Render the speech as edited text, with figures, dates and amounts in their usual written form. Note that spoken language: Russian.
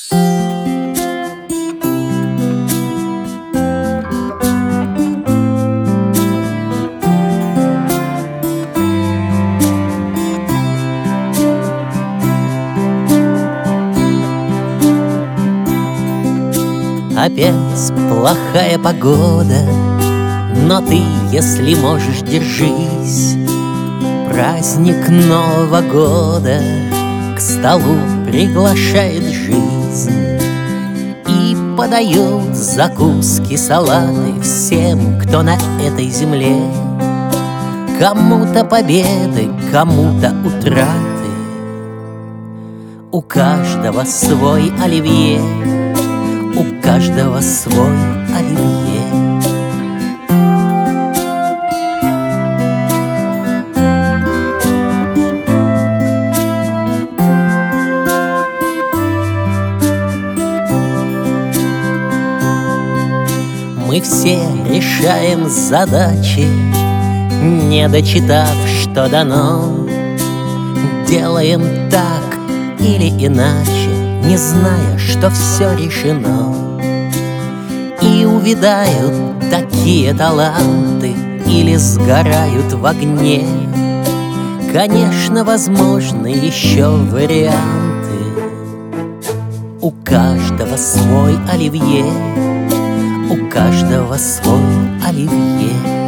Опять плохая погода, но ты, если можешь, держись. Праздник Нового года к столу приглашает жизнь и подает закуски, салаты всем, кто на этой земле. Кому-то победы, кому-то утраты, у каждого свой оливье, у каждого свой оливье. Мы все решаем задачи, не дочитав, что дано. Делаем так или иначе, не зная, что все решено. И увядают такие таланты или сгорают в огне. Конечно, возможны еще варианты. У каждого свой оливье, у каждого свой оливье.